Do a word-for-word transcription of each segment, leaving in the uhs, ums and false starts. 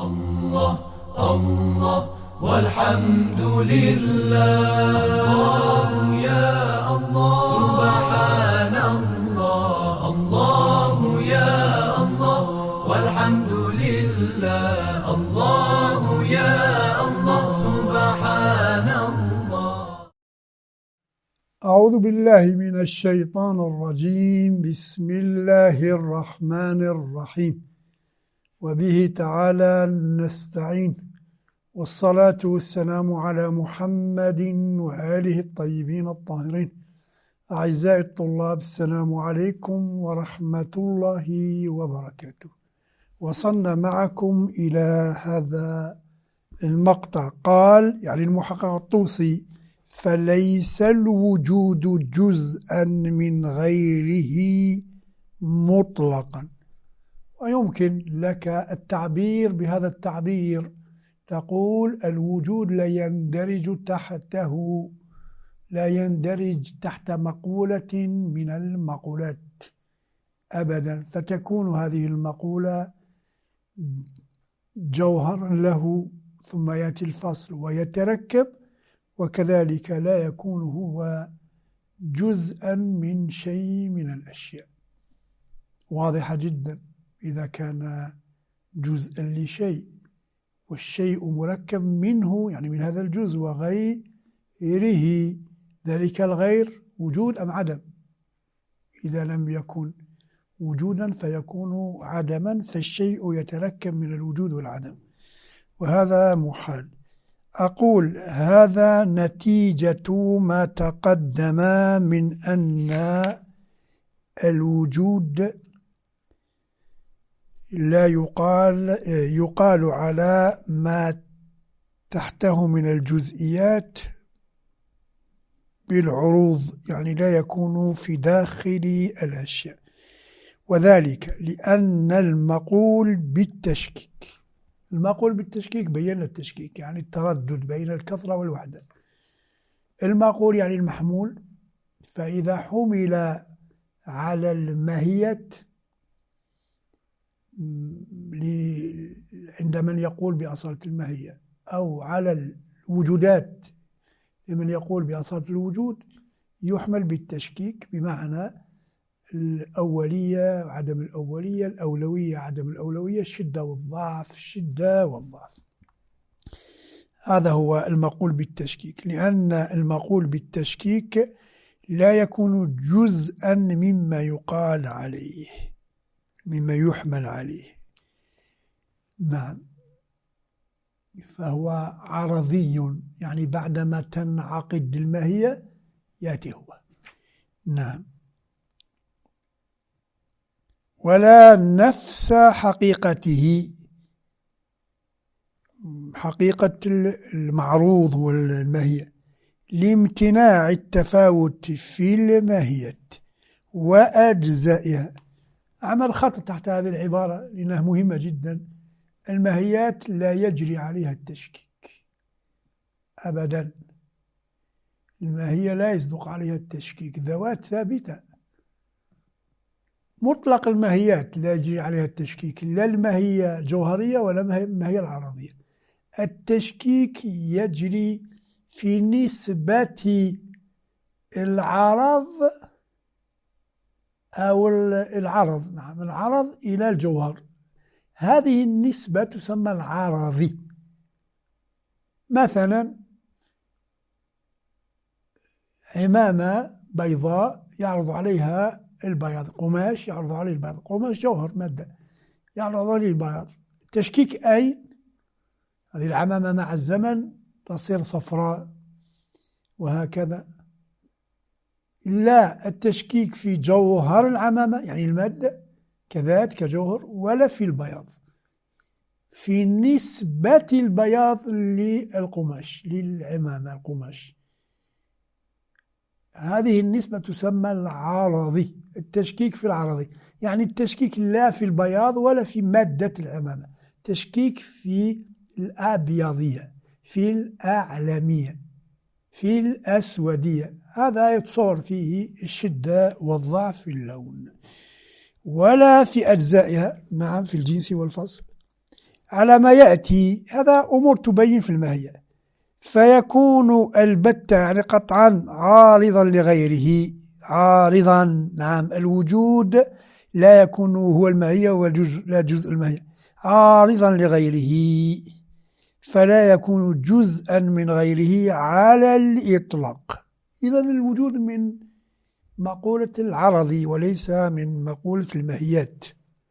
الله الله والحمد لله. الله يا الله سبحان الله. الله يا الله والحمد لله. الله يا الله سبحان الله. أعوذ بالله من الشيطان الرجيم. بسم الله الرحمن الرحيم. وبه تعالى نستعين، والصلاة والسلام على محمد وآله الطيبين الطاهرين. أعزائي الطلاب، السلام عليكم ورحمة الله وبركاته. وصلنا معكم إلى هذا المقطع. قال يعني المحقق الطوسي: فليس الوجود جزءا من غيره مطلقا. ويمكن لك التعبير بهذا التعبير، تقول الوجود لا يندرج تحته لا يندرج تحت مقولة من المقولات أبدا، فتكون هذه المقولة جوهرا له، ثم يأتي الفصل ويتركب، وكذلك لا يكون هو جزءا من شيء من الأشياء. واضحة جدا. إذا كان جزءا لشيء والشيء مركب منه، يعني من هذا الجزء وغيره، ذلك الغير وجود أم عدم؟ إذا لم يكن وجودا فيكون عدما، فالشيء يتركب من الوجود والعدم، وهذا محال. أقول هذا نتيجة ما تقدم من أن الوجود لا يقال يقال على ما تحته من الجزئيات بالعروض، يعني لا يكون في داخل الأشياء، وذلك لأن المقول بالتشكيك المقول بالتشكيك بيّن التشكيك، يعني التردد بين الكثرة والوحدة. المقول يعني المحمول، فإذا حمل على الماهية عند من يقول بأصالة الماهية، أو على الوجودات لمن يقول بأصالة الوجود، يحمل بالتشكيك، بمعنى الأولية عدم الأولية، الأولوية عدم الأولوية، الشدة والضعف، الشدة والضعف. هذا هو المقول بالتشكيك، لأن المقول بالتشكيك لا يكون جزءا مما يقال عليه، مما يحمل عليه. نعم، فهو عرضي، يعني بعدما تنعقد الماهية يأتي هو. نعم. ولا نفس حقيقته، حقيقة المعروض والماهية، لامتناع التفاوت في الماهية وأجزائها. أعمل خط تحت هذه العبارة لأنها مهمة جدا. الماهيات لا يجري عليها التشكيك أبدا. الماهية لا يصدق عليها التشكيك، ذوات ثابتة. مطلق الماهيات لا يجري عليها التشكيك، لا الماهية جوهرية ولا الماهية العرضية. التشكيك يجري في نسبة العرض أو العرض نعم العرض إلى الجوهر. هذه النسبة تسمى العرضي. مثلا عمامة بيضاء يعرض عليها البياض، قماش يعرض عليه البياض، قماش جوهر مادة يعرض عليه البياض. التشكيك أين؟ هذه العمامة مع الزمن تصير صفراء وهكذا. لا التشكيك في جوهر العمامة، يعني المادة كذات كجوهر، ولا في البياض، في نسبة البياض للقماش، للعمامة القماش. هذه النسبة تسمى العرضي. التشكيك في العرضي، يعني التشكيك لا في البياض ولا في مادة العمامة، تشكيك في الأبيضية، في الأعلمية، في الأسودية. هذا يتصور فيه الشدة والضعف في اللون. ولا في أجزائها، نعم في الجنس والفصل. على ما يأتي، هذا أمور تبين في الماهية. فيكون البتة يعني قطعا عارضا لغيره، عارضا. نعم، الوجود لا يكون هو الماهية والجزء لا جزء الماهية، عارضا لغيره، فلا يكون جزءا من غيره على الإطلاق. إذن الوجود من مقولة العرض وليس من مقولة الماهيات.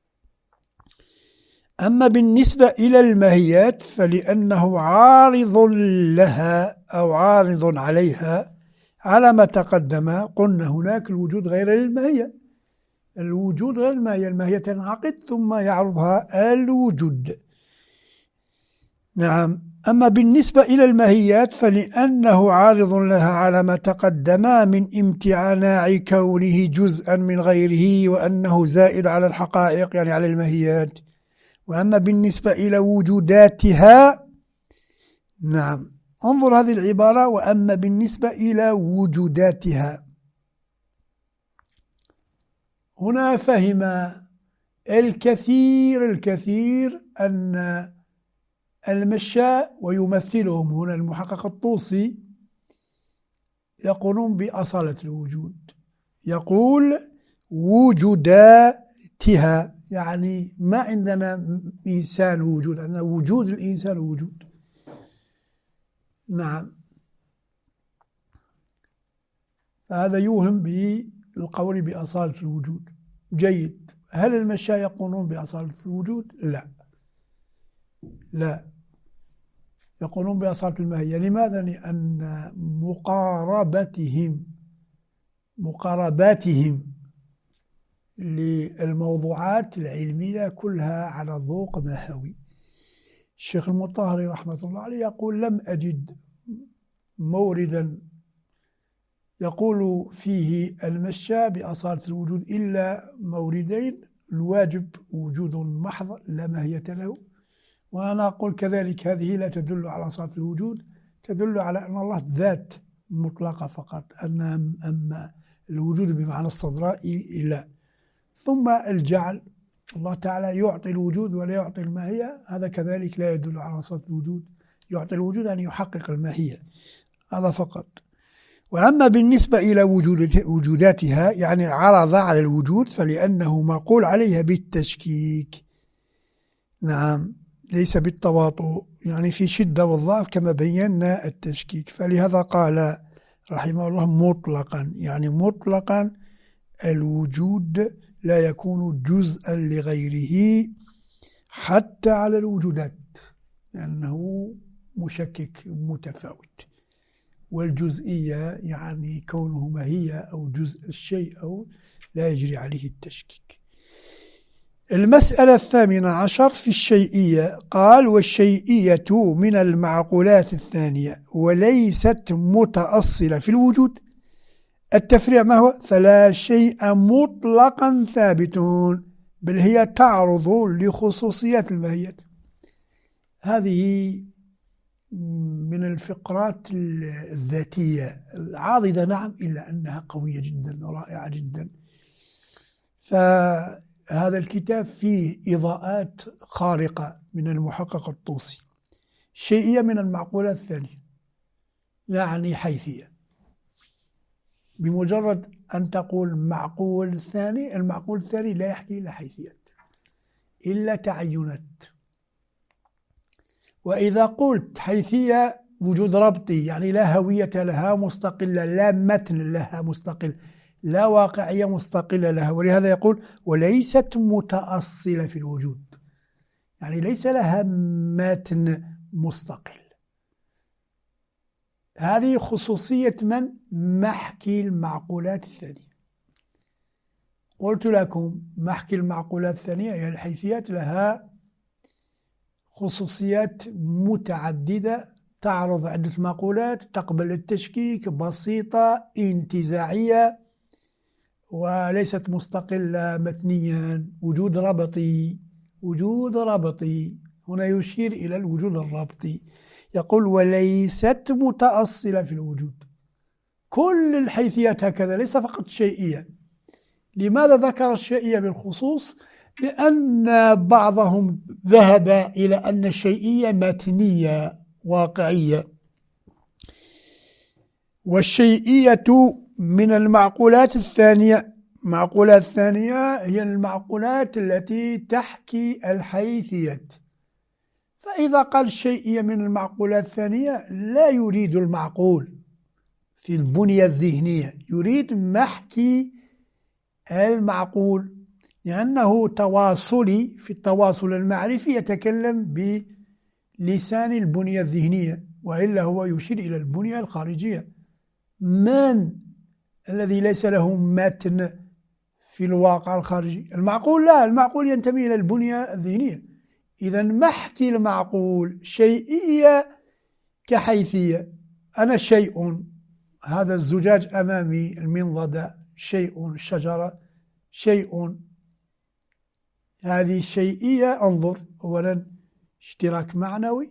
أما بالنسبة إلى الماهيات فلأنه عارض لها أو عارض عليها على ما تقدم. قلنا هناك الوجود غير الماهية، الوجود غير الماهية، الماهية تنعقد ثم يعرضها الوجود. نعم. أما بالنسبة إلى الماهيات فلأنه عارض لها على ما تقدم من امتناع كونه جزءا من غيره وأنه زائد على الحقائق يعني على الماهيات. وأما بالنسبة إلى وجوداتها، نعم، انظر هذه العبارة، وأما بالنسبة إلى وجوداتها، هنا فهم الكثير الكثير أن المشاء ويمثلهم هنا المحقق الطوسي يقولون بأصالة الوجود، يقول وجوداتها، يعني ما عندنا إنسان وجود، عندنا وجود الإنسان وجود. نعم، هذا يوهم بالقول بأصالة الوجود. جيد. هل المشاة يقولون بأصالة الوجود؟ لا، لا، يقولون بأصالة الماهية. لماذا؟ لأن مقاربتهم مقارباتهم للموضوعات العلمية كلها على ذوق ماهوي. الشيخ المطهري رحمة الله عليه يقول لم أجد موردا يقول فيه المشاة بأصالة الوجود إلا موردين: الواجب وجود محض لا ماهية له، وأنا أقول كذلك هذه لا تدل على أصالة الوجود، تدل على أن الله ذات مطلقة فقط، أن أما الوجود بمعنى الصدرائي لا. ثم الجعل، الله تعالى يعطي الوجود ولا يعطي الماهية، هذا كذلك لا يدل على أصالة الوجود. يعطي الوجود أن يحقق الماهية، هذا فقط. وأما بالنسبة إلى وجوداتها يعني عرض على الوجود فلأنه معقول عليها بالتشكيك، نعم، ليس بالتواطؤ، يعني في شدة والضعف كما بينا التشكيك. فلهذا قال رحمه الله مطلقا، يعني مطلقا الوجود لا يكون جزءا لغيره حتى على الوجودات، لأنه مشكك متفاوت. والجزئية يعني كونه ماهية أو جزء الشيء أو لا يجري عليه التشكيك. المسألة الثامنة عشر في الشيئية، قال: والشيئية من المعقولات الثانية وليست متأصلة في الوجود. التفريع ما هو؟ فلا شيء مطلقا ثابت، بل هي تعرض لخصوصيات الماهية. هذه من الفقرات الذاتية العاضدة، نعم، إلا أنها قوية جدا ورائعة جدا. فهذا الكتاب فيه إضاءات خارقة من المحقق الطوسي. الشيئية من المعقولات الثانية يعني حيثية. بمجرد أن تقول معقول ثاني، المعقول الثاني لا يحكي إلا حيثيات إلا تعينات. وإذا قلت حيثية وجود ربطي، يعني لا هوية لها مستقلة، لا متن لها مستقل، لا واقعية مستقلة لها. ولهذا يقول وليست متأصلة في الوجود، يعني ليس لها متن مستقل. هذه خصوصية من؟ محكي المعقولات الثانية. قلت لكم محكي المعقولات الثانية يعني الحيثيات لها خصوصيات متعددة، تعرض عدة معقولات، تقبل التشكيك، بسيطة، انتزاعية، وليست مستقلة متنيا. وجود ربطي، وجود ربطي، هنا يشير إلى الوجود الربطي. يقول وليست متأصلة في الوجود. كل الحيثيات هكذا، ليس فقط شيئية. لماذا ذكر الشيئية بالخصوص؟ لأن بعضهم ذهب إلى أن الشيئية متنية واقعية، والشيئية من المعقولات الثانية. المعقولات الثانية هي المعقولات التي تحكي الحيثية. فإذا قال الشيئية من المعقولات الثانية لا يريد المعقول في البنية الذهنية، يريد محكي المعقول، لأنه تواصلي. في التواصل المعرفي يتكلم بلسان البنية الذهنية، وإلا هو يشير إلى البنية الخارجية. من الذي ليس له متن في الواقع الخارجي؟ المعقول لا، المعقول ينتمي إلى البنية الذهنية. إذا محكي المعقول شيئية كحيثية. أنا شيء، هذا الزجاج أمامي، المنضدة شيء، الشجرة شيء، هذه الشيئية. انظر، أولا اشتراك معنوي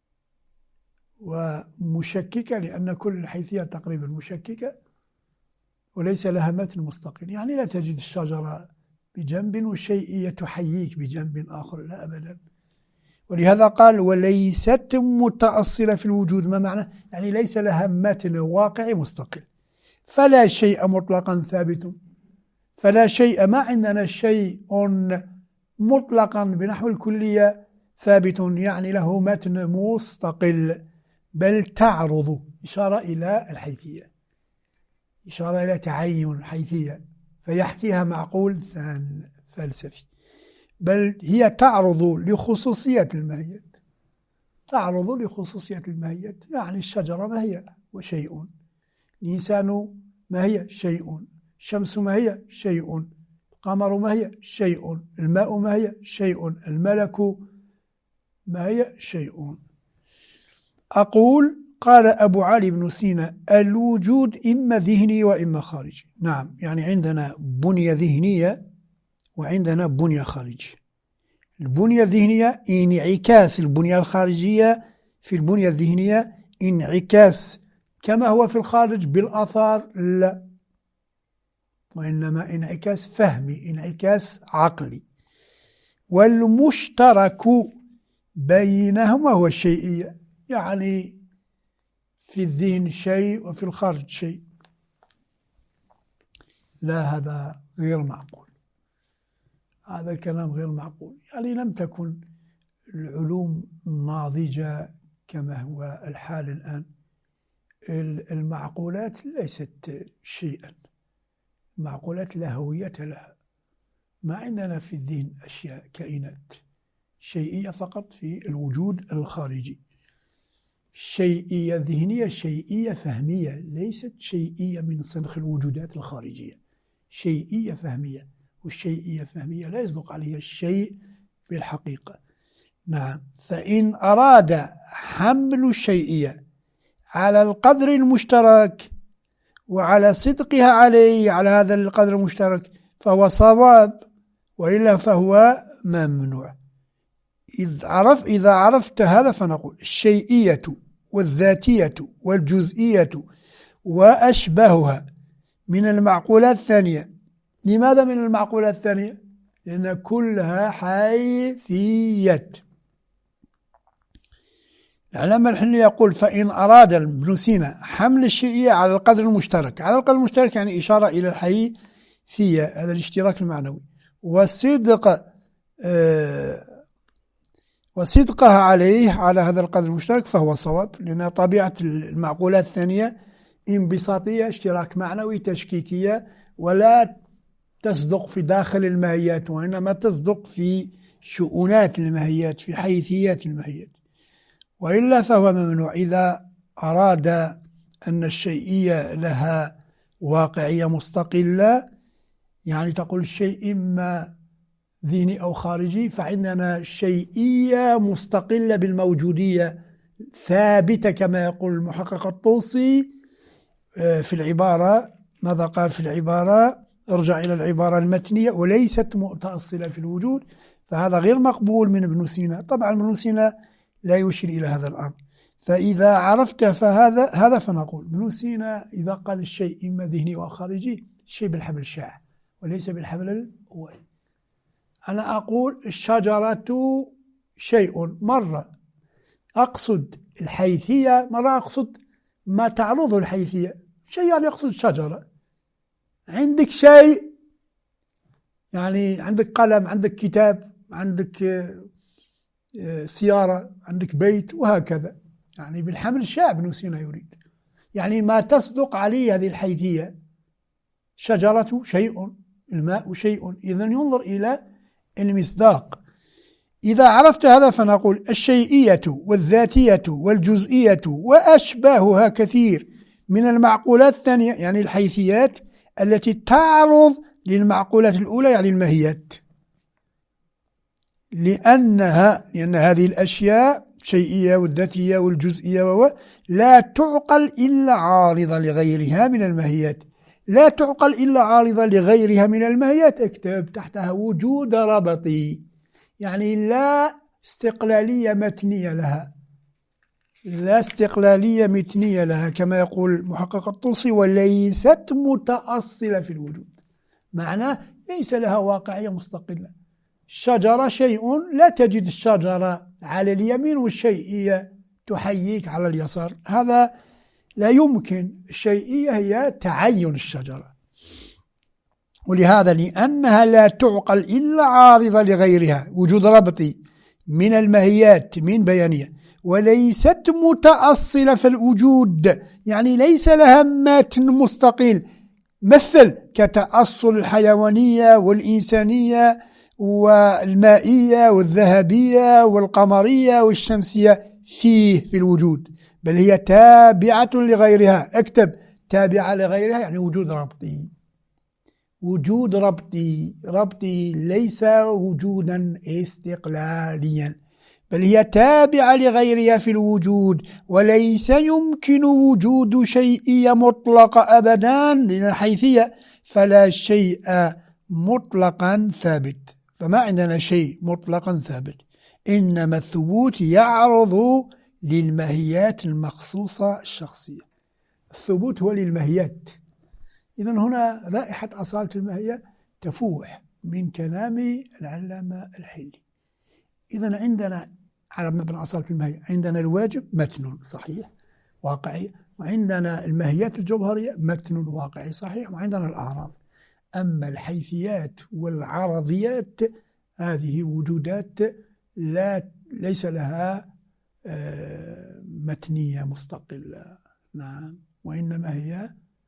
ومشككة، لأن كل الحيثيات تقريبا مشككة وليس لها متن مستقل. يعني لا تجد الشجرة بجنب والشيئية تحييك بجنب آخر، لا أبدا. ولهذا قال وليست متأصلة في الوجود. ما معنى؟ يعني ليس لها متن واقعي مستقل. فلا شيء مطلقا ثابت، فلا شيء، ما عندنا شيء مطلقا بنحو الكلية ثابت يعني له متن مستقل، بل تعرض، إشارة إلى الحيثية، إشارة إلى تعين الحيثية، فيحكيها معقول ثان فلسفي. بل هي تعرض لخصوصية الماهية، تعرض لخصوصية الماهية. يعني الشجرة ما هي؟ وشيء. الإنسان ما هي؟ شيء. الشمس ما هي؟ شيء. القمر ما هي؟ شيء. الماء ما هي؟ شيء. الملك ما هي؟ شيء. أقول قال أبو علي بن سينا الوجود إما ذهني وإما خارجي. نعم، يعني عندنا بنية ذهنية وعندنا بنية خارجية. البنية الذهنية انعكاس البنية الخارجية في البنية الذهنية، انعكاس كما هو في الخارج بالآثار، لا، وإنما انعكاس فهمي، انعكاس عقلي. والمشترك بينهما هو الشيئية، يعني في الذهن شيء وفي الخارج شيء. لا، هذا غير معقول، هذا الكلام غير معقول. يعني لم تكن العلوم ناضجة كما هو الحال الآن. المعقولات ليست شيئا، المعقولات لا هوية لها. ما عندنا في الذهن أشياء كائنات شيئية فقط في الوجود الخارجي. شيئية ذهنية، شيئية فهمية، ليست شيئية من صنخ الوجودات الخارجية، شيئية فهمية. والشيئية فهمية لا يصدق عليها الشيء بالحقيقة. نعم، فإن أراد حمل الشيئية على القدر المشترك وعلى صدقها عليه، على هذا القدر المشترك، فهو صواب، وإلا فهو ممنوع. إذ عرف إذا عرفت هذا فنقول الشيئية والذاتية والجزئية وأشبهها من المعقولات الثانية. لماذا من المعقولات الثانية؟ لأن كلها حيثية. العلامة الحلي يقول فإن أراد ابن سينا حمل الشيئية على القدر المشترك، على القدر المشترك يعني إشارة إلى الحيثية، هذا الاشتراك المعنوي، وصدق آه وصدقها عليه على هذا القدر المشترك، فهو صواب. لأن طبيعة المعقولات الثانية انبساطية، اشتراك معنوي، تشكيكية، ولا تصدق في داخل الماهيات، وإنما تصدق في شؤونات الماهيات، في حيثيات الماهيات. وإلا فهو ممنوع. إذا أراد أن الشيئية لها واقعية مستقلة، يعني تقول الشيء إما ذهني أو خارجي، فعندنا شيئية مستقلة بالموجودية ثابتة كما يقول المحقق الطوسي في العبارة. ماذا قال في العبارة؟ ارجع إلى العبارة المتنية، وليست متأصلة في الوجود. فهذا غير مقبول من ابن سينا. طبعا ابن سينا لا يشير إلى هذا الأمر. فإذا عرفت فهذا هذا فنقول ابن سينا إذا قال الشيء إما ذهني أو خارجي، الشيء بالحبل الشاع وليس بالحبل الأول. أنا أقول الشجرة شيء، مرة أقصد الحيثية، مرة أقصد ما تعرضه الحيثية. شيء يعني أقصد الشجرة. عندك شيء يعني عندك قلم، عندك كتاب، عندك سيارة، عندك بيت، وهكذا. يعني بالحمل الشاء ابن سينا يريد، يعني ما تصدق عليه هذه الحيثية. شجرة شيء، الماء شيء، إذن ينظر إلى المصداق. إذا عرفت هذا فنقول الشيئية والذاتية والجزئية وأشباهها كثير من المعقولات الثانية، يعني الحيثيات التي تعرض للمعقولات الأولى، يعني الماهيات، لأنها لأن هذه الأشياء الشيئية والذاتية والجزئية لا تعقل إلا عارضة لغيرها من الماهيات. لا تعقل إلا عارضة لغيرها من الماهيات. اكتب تحتها وجود ربطي، يعني لا استقلالية متنية لها، لا استقلالية متنية لها، كما يقول المحقق الطوسي: وليست متأصلة في الوجود. معناه ليس لها واقعية مستقلة. الشجرة شيء، لا تجد الشجرة على اليمين والشيئية تحييك على اليسار، هذا لا يمكن. الشيئية هي تعين الشجرة، ولهذا لأنها لا تعقل إلا عارضة لغيرها، وجود ربطي من الماهيات من بيانية، وليست متأصلة في الوجود، يعني ليس لها متن مستقل، مثل كتأصل الحيوانية والإنسانية والمائية والذهبية والقمرية والشمسية فيه في الوجود، بل هي تابعة لغيرها. اكتب تابعة لغيرها، يعني وجود ربطي. وجود ربطي ربطي ليس وجودا استقلاليا، بل هي تابعة لغيرها في الوجود، وليس يمكن وجود شيئية مطلقة أبدا، لأن الحيثية فلا شيء مطلقا ثابت، فما عندنا شيء مطلقا ثابت، إنما الثبوت يعرض للماهيات المخصوصة الشخصية. الثبوت هو للماهيات. إذن هنا رائحة أصالة الماهية تفوح من كلام العلامة الحلي. إذن عندنا على مبنى أصالة الماهية عندنا الواجب متن صحيح واقعي، وعندنا الماهيات الجوهرية متن واقعي صحيح، وعندنا الأعراض. أما الحيثيات والعرضيات هذه وجودات لا ليس لها متنية مستقلة، نعم، وإنما هي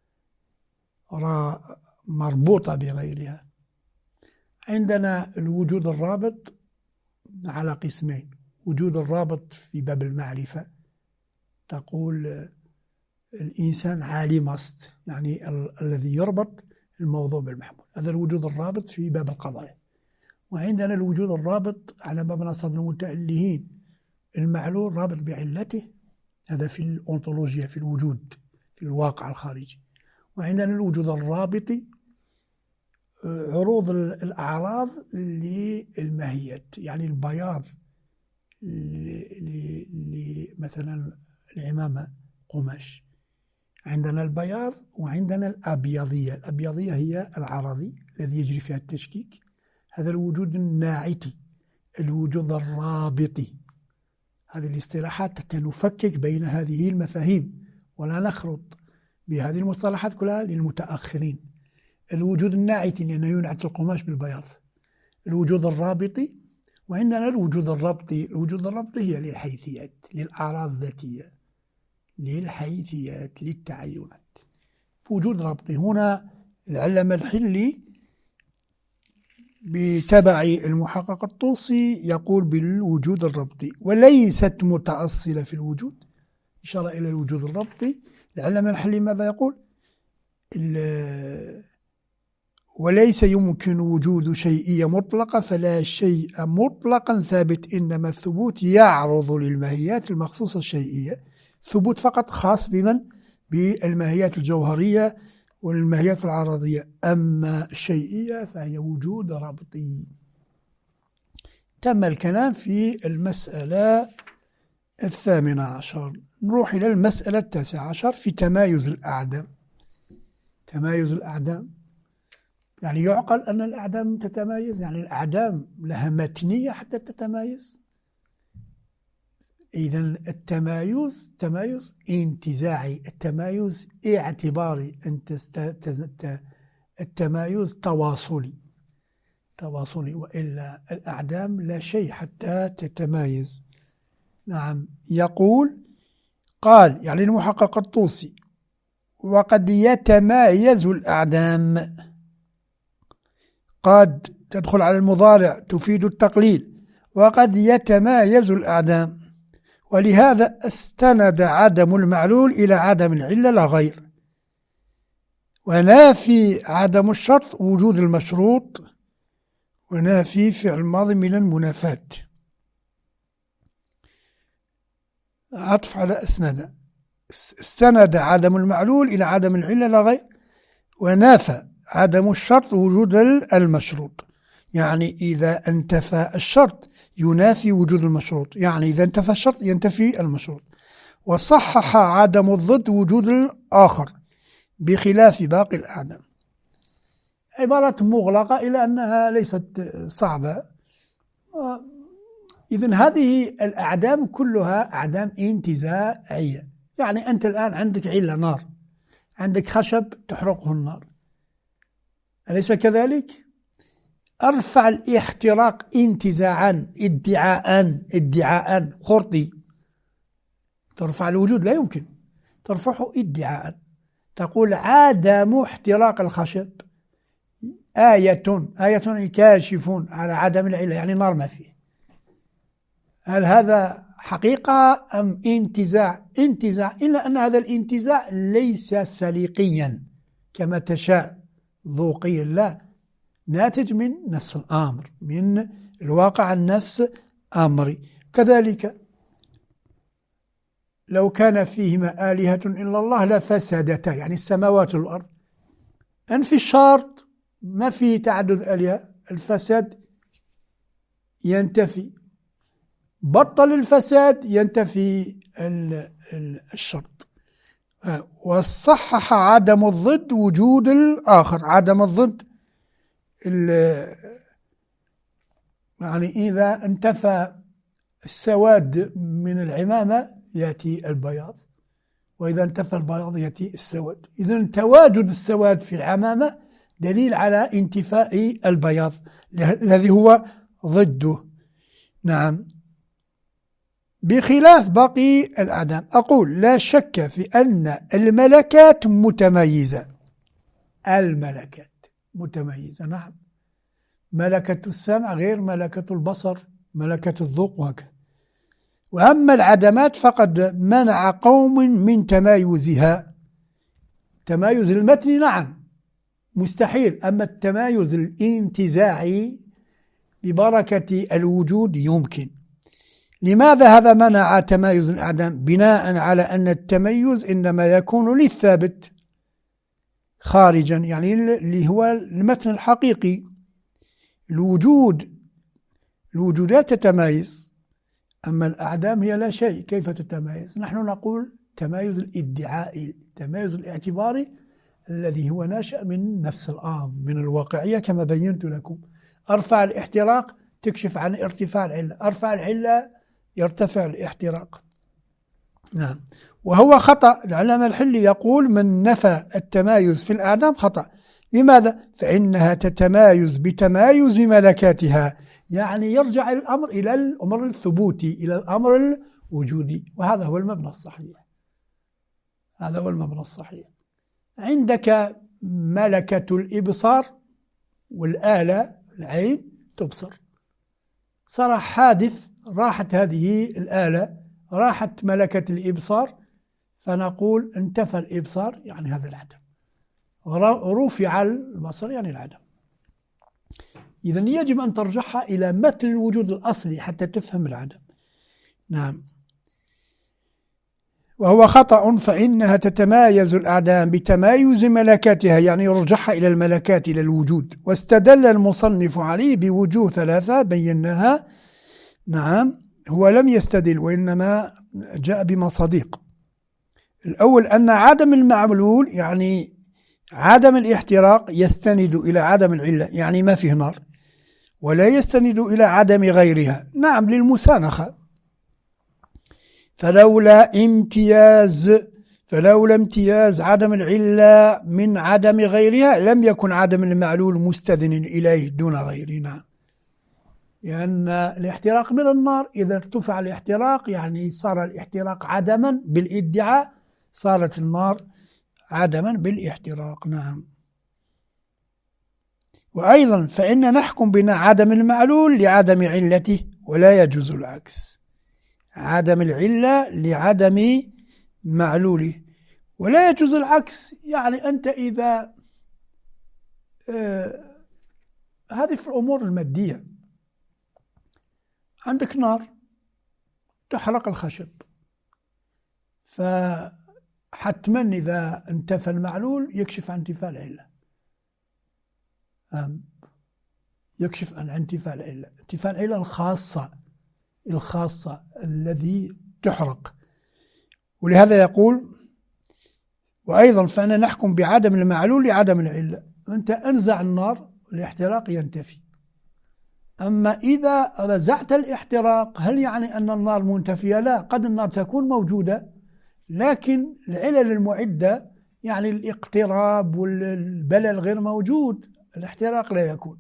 مربوطة بغيرها. عندنا الوجود الرابط على قسمين: وجود الرابط في باب المعرفة، تقول الإنسان عالم مصد، يعني ال الذي يربط الموضوع بالمحمول، هذا الوجود الرابط في باب القضايا. وعندنا الوجود الرابط على باب نصب المتألهين، المعلول رابط بعلته، هذا في الأونتولوجيا، في الوجود، في الواقع الخارجي. وعندنا الوجود الرابطي عروض الأعراض للماهيات، يعني البياض مثلا العمامة قماش، عندنا البياض وعندنا الأبيضية. الأبيضية هي العرضي الذي يجري فيها التشكيك، هذا الوجود الناعتي. الوجود الرابطي، هذه الاصطلاحات حتى نفكك بين هذه المفاهيم ولا نخلط بهذه المصطلحات كلها للمتأخرين. الوجود الناعتي لأنه ينعت القماش بالبياض، الوجود الرابطي، وعندنا الوجود الربطي. الوجود الربطي هي للحيثيات، للأعراض الذاتية، للحيثيات، للتعينات. في وجود ربطي هنا العلامة الحلي بتبع المحقق الطوسي يقول بالوجود الربطي: وليست متأصلة في الوجود، إشارة إلى الوجود الربطي. العلامة الحلي ماذا يقول؟ وليس يمكن وجود شيئية مطلقة، فلا شيء مطلقا ثابت، إنما الثبوت يعرض للماهيات المخصوصة الشيئية. ثبوت فقط خاص بمن؟ بالماهيات الجوهرية والماهيات العرضية، أما الشيئية فهي وجود ربطي. تم الكلام في المسألة الثامنة عشر. نروح إلى المسألة التاسعة عشر في تمايز الأعدام. تمايز الأعدام يعني يعقل أن الأعدام تتمايز؟ يعني الأعدام لها متنية حتى تتمايز؟ إذن التمايز تمايز انتزاعي، التمايز اعتباري، التمايز تواصلي تواصلي وإلا الأعدام لا شيء حتى تتمايز. نعم. يقول قال يعني المحقق الطوسي: وقد يتمايز الأعدام. قد تدخل على المضارع تفيد التقليل، وقد يتمايز الأعدام، ولهذا استند عدم المعلول إلى عدم العلة لا غير. ونافي عدم الشرط وجود المشروط، ونافي فعل الماضي من المنافاة. عطف على أسند. استند عدم المعلول إلى عدم العلة لا غير، ونافى عدم الشرط وجود المشروط. يعني إذا انتفى الشرط ينافي وجود المشروط، يعني إذا انتفى الشرط ينتفي المشروط. وصحح عدم الضد وجود الآخر بخلاف باقي الأعدام. عبارة مغلقة إلى أنها ليست صعبة. إذن هذه الأعدام كلها أعدام انتزاعية. يعني أنت الآن عندك علة نار، عندك خشب تحرقه النار، أليس كذلك؟ أرفع الاحتراق انتزاعا ادعاء ادعاء خرطي، ترفع الوجود لا يمكن، ترفعه ادعاء، تقول عدم احتراق الخشب آية آية كاشف على عدم العلة، يعني نار ما فيه. هل هذا حقيقة أم انتزاع؟ انتزاع، إلا أن هذا الانتزاع ليس سليقيا كما تشاء ذوقيا، لا، ناتج من نفس الأمر، من الواقع النفس أمري. كذلك لو كان فيهما آلهة إلا الله لفسدتا، يعني السماوات والأرض. أنفي الشرط، ما في تعدد آلهة، الفساد ينتفي، بطل الفساد ينتفي الشرط. وصحح عدم الضد وجود الآخر. عدم الضد يعني إذا انتفى السواد من العمامة يأتي البياض، وإذا انتفى البياض يأتي السواد. إذن تواجد السواد في العمامة دليل على انتفاء البياض الذي هو ضده. نعم. بخلاف باقي الأعدام. أقول لا شك في أن الملكات متميزة. الملكات متميزة، نعم. ملكة السمع غير ملكة البصر، ملكة الذوق وهكذا. وأما العدمات فقد منع قوم من تمايزها. تمايز المتن نعم مستحيل، أما التمايز الانتزاعي ببركة الوجود يمكن. لماذا هذا منع تمايز الأعدام؟ بناء على أن التميز إنما يكون للثابت خارجا، يعني اللي هو المتن الحقيقي. الوجود الوجودات تتمايز، أما الأعدام هي لا شيء، كيف تتمايز؟ نحن نقول تمايز الادعائي، التمايز الاعتباري الذي هو ناشئ من نفس الأمر، من الواقعية كما بينت لكم. أرفع الاحتراق تكشف عن ارتفاع العلة، أرفع العلة يرتفع الاحتراق. نعم. وهو خطأ. العلامة الحلي يقول من نفى التمايز في الأعدام خطأ. لماذا؟ فإنها تتمايز بتمايز ملكاتها، يعني يرجع الأمر إلى الأمر الثبوتي، إلى الأمر الوجودي، وهذا هو المبنى الصحيح. هذا هو المبنى الصحيح. عندك ملكة الإبصار والآلة العين تبصر، صار حادث، راحت هذه الآلة، راحت ملكة الإبصار، فنقول انتفى الإبصار، يعني هذا العدم. رفع البصر يعني العدم. إذن يجب أن ترجعها إلى متن الوجود الأصلي حتى تفهم العدم. نعم. وهو خطأ، فإنها تتمايز الأعدام بتمايز ملكاتها، يعني يرجعها إلى الملكات، إلى الوجود. واستدل المصنف عليه بوجوه ثلاثة بيناها. نعم. هو لم يستدل وإنما جاء بمصادق. الأول أن عدم المعلول يعني عدم الاحتراق يستند إلى عدم العلة، يعني ما فيه نار، ولا يستند إلى عدم غيرها، نعم للمسانخة. فلولا امتياز فلولا امتياز عدم العلة من عدم غيرها لم يكن عدم المعلول مستدن إليه دون غيرنا. لأن الاحتراق من النار، إذا ارتفع الاحتراق يعني صار الاحتراق عدما بالادعاء، صارت النار عدما بالاحتراق. نعم. وأيضا فإن نحكم بنا عدم المعلول لعدم علته ولا يجوز العكس، عدم العلة لعدم معلوله ولا يجوز العكس. يعني أنت إذا آه هذه في الأمور المادية، عندك نار تحرق الخشب، فحتما إذا انتفى المعلول يكشف عن انتفاء العلة، يكشف عن انتفاء العلة، انتفاء العلة الخاصة الخاصة الذي تحرق. ولهذا يقول وأيضا فأنا نحكم بعدم المعلول لعدم العلة. أنت أنزع النار الاحتراق ينتفي. أما إذا رزعت الاحتراق هل يعني أن النار منتفية؟ لا، قد النار تكون موجودة لكن العلل المعدة يعني الاقتراب والبلل غير موجود، الاحتراق لا يكون.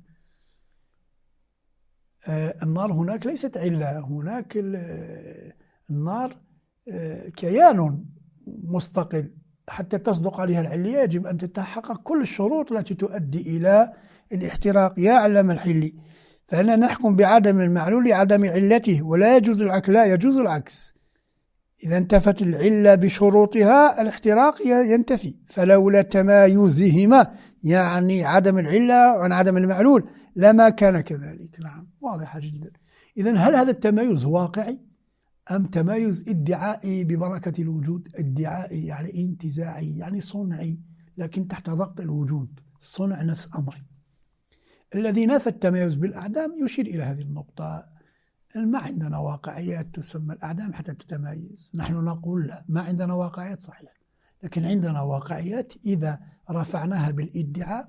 آه النار هناك ليست علة، هناك النار آه كيان مستقل، حتى تصدق عليها العلية يجب أن تتحقق كل الشروط التي تؤدي إلى الاحتراق. يا علم الحلي فأنا نحكم بعدم المعلول لعدم علته ولا يجوز العكس، لا يجوز العكس. إذا انتفت العلة بشروطها الاحتراق ينتفي. فلولا تمايزهما يعني عدم العلة عن عدم المعلول لما كان كذلك. نعم واضحة جدا. إذن هل هذا التمايز واقعي أم تمايز ادعائي ببركة الوجود؟ ادعائي يعني انتزاعي يعني صنعي، لكن تحت ضغط الوجود. الصنع نفس أمري. الذي نفى التمايز بالأعدام يشير إلى هذه النقطة. ما عندنا واقعيات تسمى الأعدام حتى تتمايز. نحن نقول لا، ما عندنا واقعيات صحيح، لكن عندنا واقعيات إذا رفعناها بالادعاء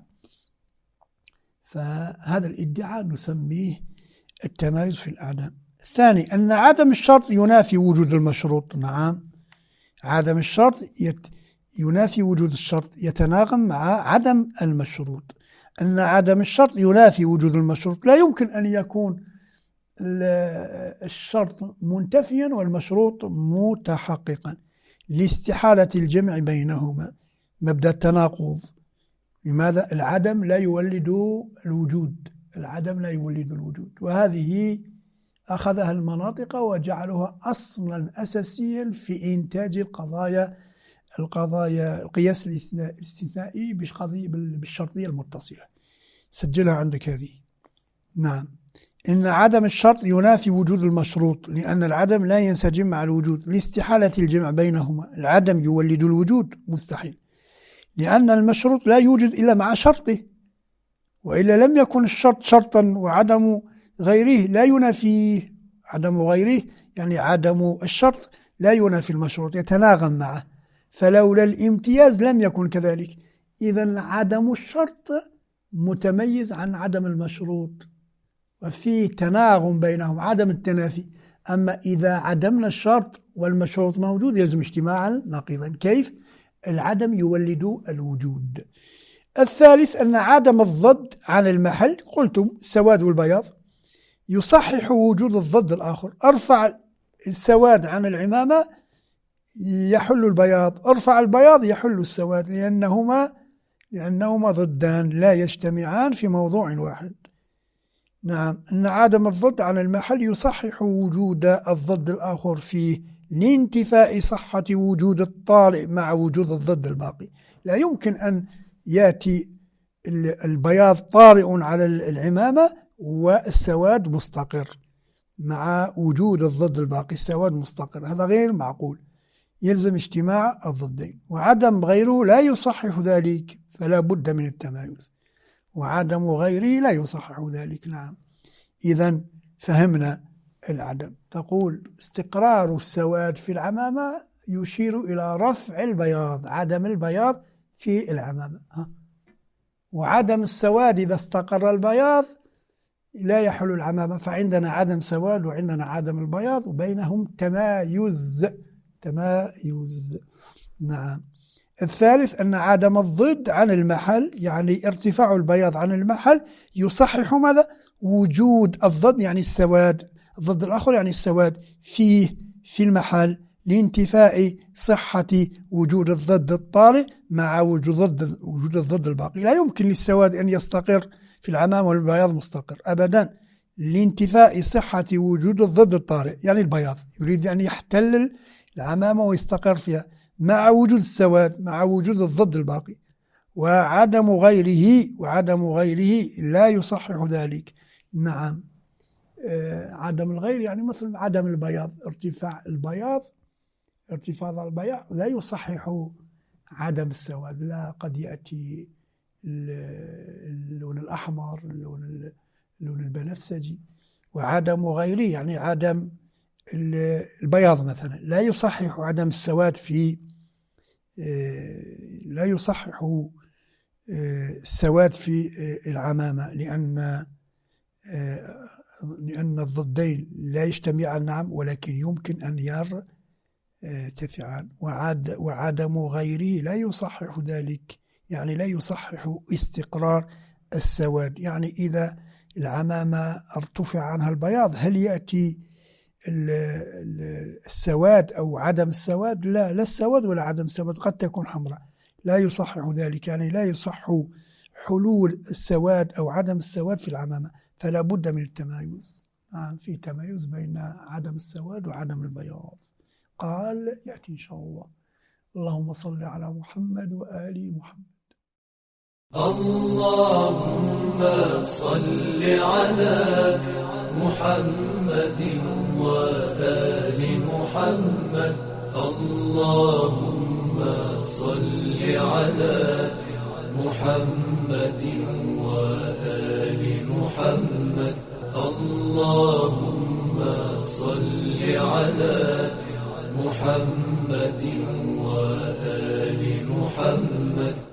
فهذا الادعاء نسميه التمايز في الأعدام. الثاني أن عدم الشرط ينافي وجود المشروط. نعم عدم الشرط يت ينافي وجود الشرط، يتناغم مع عدم المشروط. أن عدم الشرط ينافي وجود المشروط، لا يمكن أن يكون الشرط منتفيا والمشروط متحققا لاستحالة الجمع بينهما، مبدأ التناقض. لماذا؟ العدم لا يولد الوجود، العدم لا يولد الوجود، وهذه أخذها المناطق وجعلوها أصلا أساسيا في إنتاج القضايا القضايا القياس الاستثنائي بالشرطية المتصلة. سجلها عندك هذه. نعم إن عدم الشرط ينافي وجود المشروط، لأن العدم لا ينسجم مع الوجود لاستحالة الجمع بينهما. العدم يولد الوجود مستحيل، لأن المشروط لا يوجد إلا مع شرطه، وإلا لم يكن الشرط شرطا وعدم غيره لا ينافيه. عدم غيره يعني عدم الشرط لا ينافي المشروط، يتناغم معه. فلولا الامتياز لم يكن كذلك. إذن عدم الشرط متميز عن عدم المشروط، وفي تناغم بينهم عدم التنافي. أما إذا عدمنا الشرط والمشروط موجود يلزم اجتماعا نقيضا. كيف؟ العدم يولد الوجود. الثالث أن عدم الضد عن المحل، قلتم السواد والبياض، يصحح وجود الضد الآخر. أرفع السواد عن العمامة يحل البياض، أرفع البياض يحل السواد، لأنهما لأنهما ضدان لا يجتمعان في موضوع واحد. نعم أن عدم الضد عن المحل يصحح وجود الضد الآخر فيه لانتفاء صحة وجود الطارئ مع وجود الضد الباقي. لا يمكن أن يأتي البياض طارئ على العمامة والسواد مستقر مع وجود الضد الباقي، السواد مستقر، هذا غير معقول. يلزم اجتماع الضدين، وعدم غيره لا يصحح ذلك، فلا بد من التمايز، وعدم غيره لا يصحح ذلك. نعم إذن فهمنا العدم. تقول استقرار السواد في العمامة يشير إلى رفع البياض، عدم البياض في العمامة. وعدم السواد إذا استقر البياض لا يحل العمامة، فعندنا عدم سواد وعندنا عدم البياض وبينهم تمايز تمايز. نعم. الثالث أن عدم الضد عن المحل، يعني ارتفاع البياض عن المحل يصحح ماذا؟ وجود الضد يعني السواد، الضد الآخر يعني السواد فيه في المحل، لانتفاء صحة وجود الضد الطارئ مع وجود ضد وجود الضد الباقي. لا يمكن للسواد أن يستقر في العمامة والبياض مستقر أبدا، لانتفاء صحة وجود الضد الطارئ يعني البياض، يريد أن يحتل العمامة ويستقر فيها مع وجود السواد مع وجود الضد الباقي. وعدم غيره وعدم غيره لا يصحح ذلك. نعم. آه عدم الغير يعني مثل عدم البياض، ارتفاع البياض ارتفاع البياض لا يصحح عدم السواد، لا قد يأتي اللون الأحمر اللون اللون البنفسجي. وعدم غيره يعني عدم البياض مثلا لا يصحح عدم السواد في لا يصحح السواد في العمامة، لأن لأن الضدين لا يجتمعان نعم، ولكن يمكن أن يرتفعان. وعد وعدم غيره لا يصحح ذلك، يعني لا يصحح استقرار السواد. يعني إذا العمامة ارتفع عنها البياض هل يأتي السواد أو عدم السواد؟ لا، لا السواد ولا عدم السواد، قد تكون حمراء، لا يصحح ذلك، يعني لا يصح حلول السواد أو عدم السواد في العمامة، فلا بد من التمايز. نعم، في تمايز بين عدم السواد وعدم البياض. قال يأتي إن شاء الله. اللهم صل على محمد وآل محمد. اللهم صل على محمد وآل محمد. اللهم صل على محمد وآل محمد. اللهم صل على محمد وآل محمد.